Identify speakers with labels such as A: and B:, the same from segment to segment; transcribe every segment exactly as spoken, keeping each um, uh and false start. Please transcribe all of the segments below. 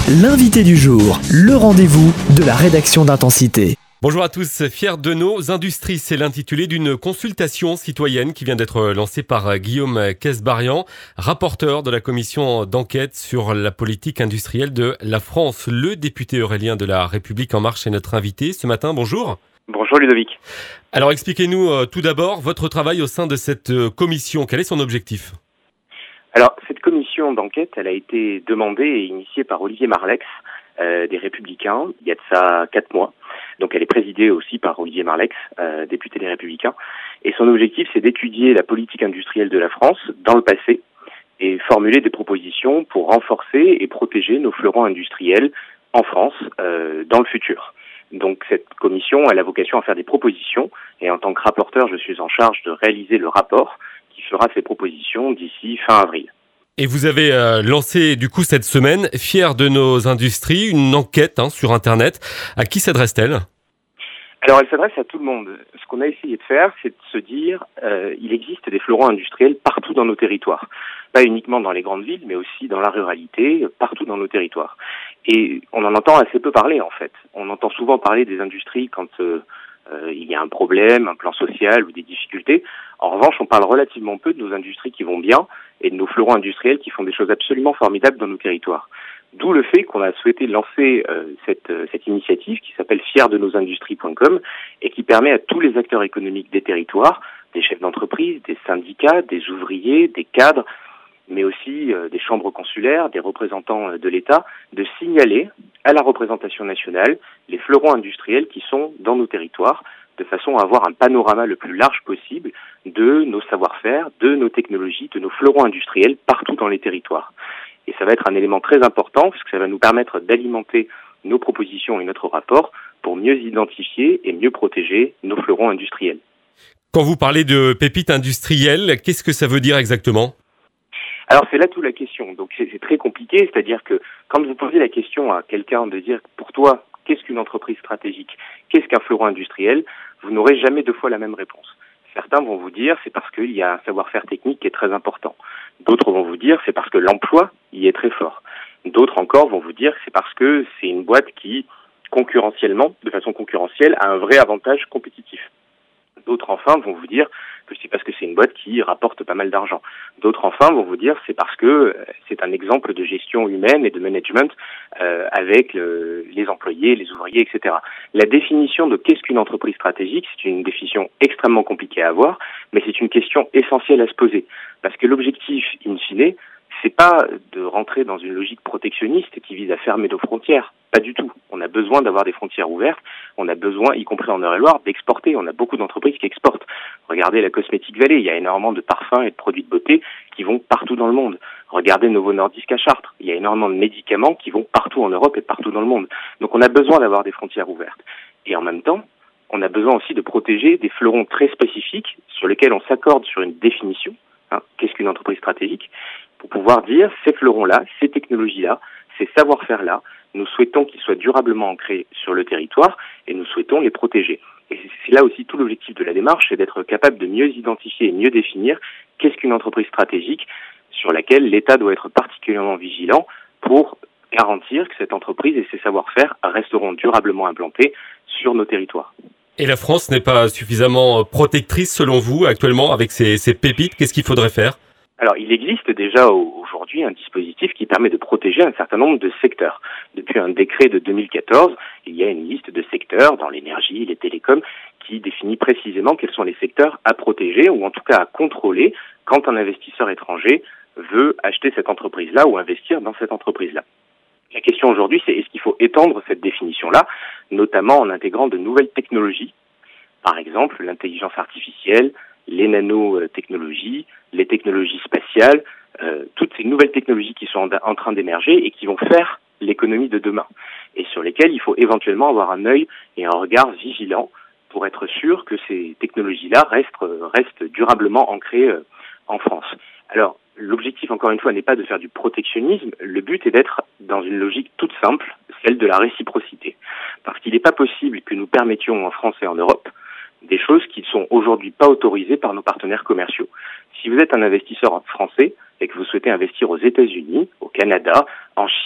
A: L'invité du jour, le rendez-vous de la rédaction d'Intensité.
B: Bonjour à tous, fiers de nos industries, c'est l'intitulé d'une consultation citoyenne qui vient d'être lancée par Guillaume Kasbarian, rapporteur de la commission d'enquête sur la politique industrielle de la France. Le député Aurélien de la République En Marche est notre invité ce matin, bonjour.
C: Bonjour Ludovic.
B: Alors expliquez-nous euh, tout d'abord votre travail au sein de cette euh, commission, quel est son objectif ?
C: Alors cette commission d'enquête, elle a été demandée et initiée par Olivier Marleix, euh, des Républicains, il y a de ça quatre mois. Donc elle est présidée aussi par Olivier Marleix, euh, député des Républicains. Et son objectif, c'est d'étudier la politique industrielle de la France dans le passé et formuler des propositions pour renforcer et protéger nos fleurons industriels en France euh, dans le futur. Donc cette commission, elle a vocation à faire des propositions et en tant que rapporteur, je suis en charge de réaliser le rapport qui fera ces propositions d'ici fin avril.
B: Et vous avez euh, lancé du coup cette semaine, fiers de nos industries, une enquête hein, sur Internet. À qui s'adresse-t-elle ?
C: Alors elle s'adresse à tout le monde. Ce qu'on a essayé de faire, c'est de se dire, euh, il existe des fleurons industriels partout dans nos territoires. Pas uniquement dans les grandes villes, mais aussi dans la ruralité, partout dans nos territoires. Et on en entend assez peu parler en fait. On entend souvent parler des industries quand euh, euh, il y a un problème, un plan social ou des difficultés. En revanche, on parle relativement peu de nos industries qui vont bien et de nos fleurons industriels qui font des choses absolument formidables dans nos territoires. D'où le fait qu'on a souhaité lancer euh, cette, euh, cette initiative qui s'appelle fiers de nos industries point com et qui permet à tous les acteurs économiques des territoires, des chefs d'entreprise, des syndicats, des ouvriers, des cadres, mais aussi euh, des chambres consulaires, des représentants euh, de l'État, de signaler à la représentation nationale les fleurons industriels qui sont dans nos territoires, de façon à avoir un panorama le plus large possible de nos savoir-faire, de nos technologies, de nos fleurons industriels partout dans les territoires. Et ça va être un élément très important parce que ça va nous permettre d'alimenter nos propositions et notre rapport pour mieux identifier et mieux protéger nos fleurons industriels.
B: Quand vous parlez de pépites industrielles, qu'est-ce que ça veut dire exactement ?
C: Alors c'est là toute la question. Donc c'est, c'est très compliqué, c'est-à-dire que quand vous posez la question à quelqu'un de dire pour toi, qu'est-ce qu'une entreprise stratégique ? Qu'est-ce qu'un fleuron industriel ? Vous n'aurez jamais deux fois la même réponse. Certains vont vous dire c'est parce qu'il y a un savoir-faire technique qui est très important. D'autres vont vous dire c'est parce que l'emploi y est très fort. D'autres encore vont vous dire c'est parce que c'est une boîte qui, concurrentiellement, de façon concurrentielle, a un vrai avantage compétitif. D'autres enfin vont vous dire que c'est parce que c'est une boîte qui rapporte pas mal d'argent. D'autres enfin vont vous dire c'est parce que c'est un exemple de gestion humaine et de management euh, avec le, les employés, les ouvriers, et cetera. La définition de qu'est-ce qu'une entreprise stratégique, c'est une définition extrêmement compliquée à avoir, mais c'est une question essentielle à se poser. Parce que l'objectif, in fine, c'est pas de rentrer dans une logique protectionniste qui vise à fermer nos frontières. Pas du tout. On a besoin d'avoir des frontières ouvertes. On a besoin, y compris en Eure-et-Loire, d'exporter. On a beaucoup d'entreprises qui exportent. Regardez la Cosmétique Vallée. Il y a énormément de parfums et de produits de beauté qui vont partout dans le monde. Regardez Novo Nordisk à Chartres. Il y a énormément de médicaments qui vont partout en Europe et partout dans le monde. Donc on a besoin d'avoir des frontières ouvertes. Et en même temps, on a besoin aussi de protéger des fleurons très spécifiques sur lesquels on s'accorde sur une définition. Hein, qu'est-ce qu'une entreprise stratégique ? Pour pouvoir dire ces fleurons-là, ces technologies-là, ces savoir-faire-là, nous souhaitons qu'ils soient durablement ancrés sur le territoire et nous souhaitons les protéger. Et c'est là aussi tout l'objectif de la démarche, c'est d'être capable de mieux identifier et mieux définir qu'est-ce qu'une entreprise stratégique sur laquelle l'État doit être particulièrement vigilant pour garantir que cette entreprise et ses savoir-faire resteront durablement implantés sur nos territoires.
B: Et la France n'est pas suffisamment protectrice selon vous actuellement avec ces, ces pépites, qu'est-ce qu'il faudrait faire ?
C: Alors, il existe déjà aujourd'hui un dispositif qui permet de protéger un certain nombre de secteurs. Depuis un décret de deux mille quatorze, il y a une liste de secteurs dans l'énergie, les télécoms, qui définit précisément quels sont les secteurs à protéger ou en tout cas à contrôler quand un investisseur étranger veut acheter cette entreprise-là ou investir dans cette entreprise-là. La question aujourd'hui, c'est est-ce qu'il faut étendre cette définition-là, notamment en intégrant de nouvelles technologies, par exemple l'intelligence artificielle, les nanotechnologies, les technologies spatiales, euh, toutes ces nouvelles technologies qui sont en, en train d'émerger et qui vont faire l'économie de demain et sur lesquelles il faut éventuellement avoir un œil et un regard vigilant pour être sûr que ces technologies-là restent, restent durablement ancrées euh, en France. Alors, l'objectif, encore une fois, n'est pas de faire du protectionnisme. Le but est d'être dans une logique toute simple, celle de la réciprocité. Parce qu'il n'est pas possible que nous permettions en France et en Europe des choses qui ne sont aujourd'hui pas autorisées par nos partenaires commerciaux. Si vous êtes un investisseur français et que vous souhaitez investir aux États-Unis, au Canada, en Chine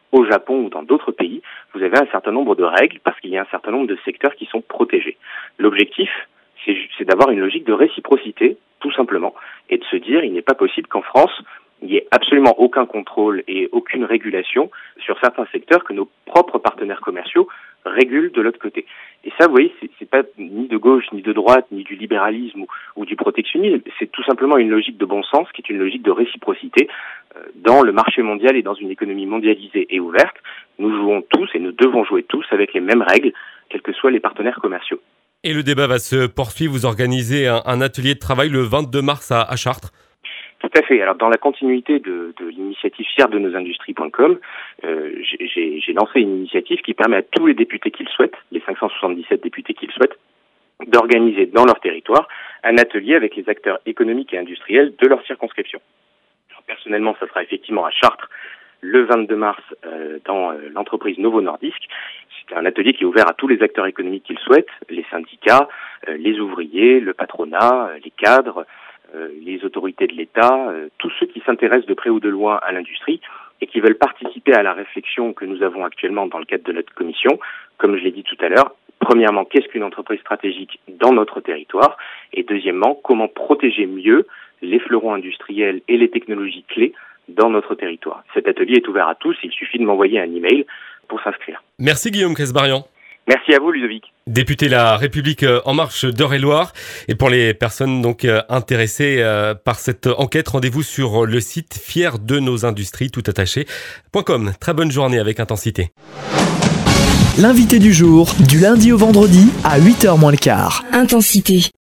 C: au Japon ou dans d'autres pays, vous avez un certain nombre de règles parce qu'il y a un certain nombre de secteurs qui sont protégés. L'objectif, c'est, c'est d'avoir une logique de réciprocité, tout simplement, et de se dire il n'est pas possible qu'en France, il n'y ait absolument aucun contrôle et aucune régulation sur certains secteurs que nos propres partenaires commerciaux régulent de l'autre côté. Et ça, vous voyez, c'est, c'est pas ni de gauche, ni de droite, ni du libéralisme ou, ou du protectionnisme. C'est tout simplement une logique de bon sens, qui est une logique de réciprocité. Euh, dans le marché mondial et dans une économie mondialisée et ouverte, nous jouons tous et nous devons jouer tous avec les mêmes règles, quels que soient les partenaires commerciaux.
B: Et le débat va se poursuivre. Vous organisez un, un atelier de travail le vingt-deux mars à, à Chartres.
C: Tout à fait. Alors, dans la continuité de, de l'initiative fier de nos industries point com, euh, j'ai, j'ai lancé une initiative qui permet à tous les députés qui le souhaitent, les cinq cent soixante-dix-sept députés qui le souhaitent, d'organiser dans leur territoire un atelier avec les acteurs économiques et industriels de leur circonscription. Alors, personnellement, ça sera effectivement à Chartres le vingt-deux mars euh, dans euh, l'entreprise Novo Nordisk. C'est un atelier qui est ouvert à tous les acteurs économiques qui le souhaitent, les syndicats, euh, les ouvriers, le patronat, euh, les cadres, Euh, les autorités de l'État, euh, tous ceux qui s'intéressent de près ou de loin à l'industrie et qui veulent participer à la réflexion que nous avons actuellement dans le cadre de notre commission. Comme je l'ai dit tout à l'heure, premièrement, qu'est-ce qu'une entreprise stratégique dans notre territoire? Et deuxièmement, comment protéger mieux les fleurons industriels et les technologies clés dans notre territoire. Cet atelier est ouvert à tous, il suffit de m'envoyer un email pour s'inscrire.
B: Merci Guillaume Kesbarian.
C: Merci à vous Ludovic.
B: Député La République En Marche d'Eure-et-Loir. Et pour les personnes donc intéressées par cette enquête, rendez-vous sur le site fier de nos industries tout attaché point com. Très bonne journée avec Intensité.
A: L'invité du jour, du lundi au vendredi à huit heures moins le quart.
D: Intensité.